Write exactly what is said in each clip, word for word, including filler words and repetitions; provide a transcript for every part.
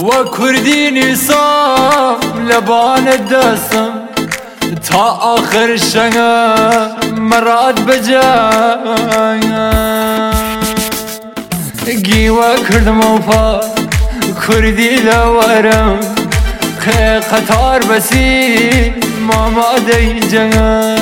وكرديني صام لبان الدسم تا آخر شنگا مراد بجایا گیوا کردم و پا کردی لورم که قطار بسی ماما دی جنگا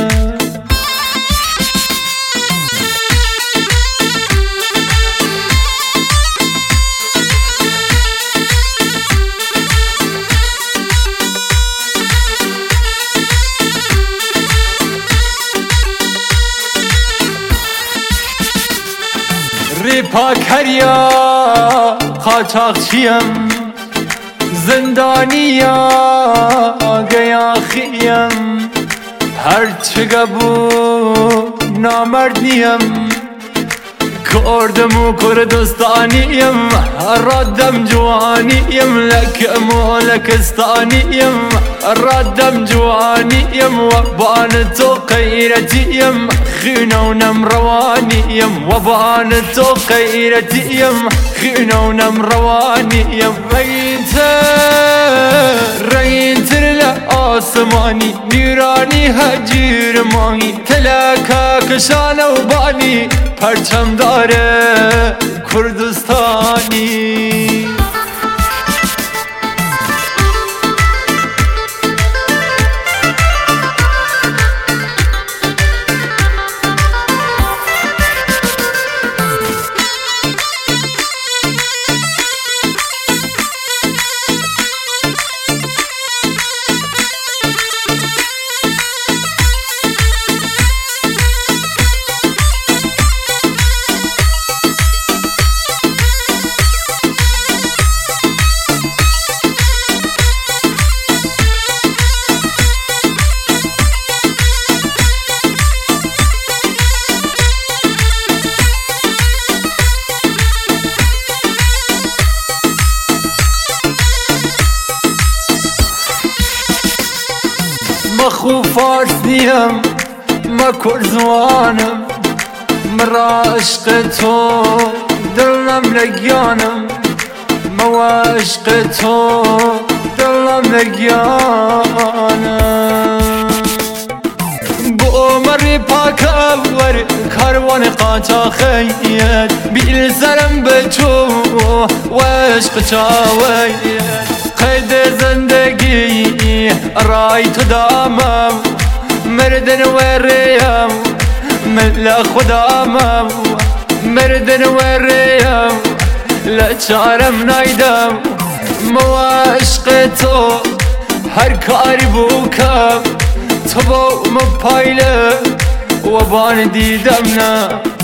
ریپا کریا قاچاقچیم زندانیا گیاخیم هرچه گبو نامرد نیم کردم و کردستانیم رادم جوانیم لکم و لکستانیم رادم جوانیم و بان تو غیرتیم خینونم روانیم و بان تو غیرتیم خینونم روانیم رگینتر رگینتر لآسمانی نیرانی هجیر مانی تلکا کشان و بانی پرچم داره کردستانی مخو فارس نیم ما کرزوانم مرا عشق تو دلم لگیانم ما عشق تو دلم لگیانم بو عمر پاک اول کاروان قاچاقیت بیل سرم به تو و عشق چاویت قید زندگی رای تو دامم مردن وریم مل خدامم مردن وریم لچارم نایدم مو عشق تو هر کاری بکم تو با مپایله و بان دیدم نه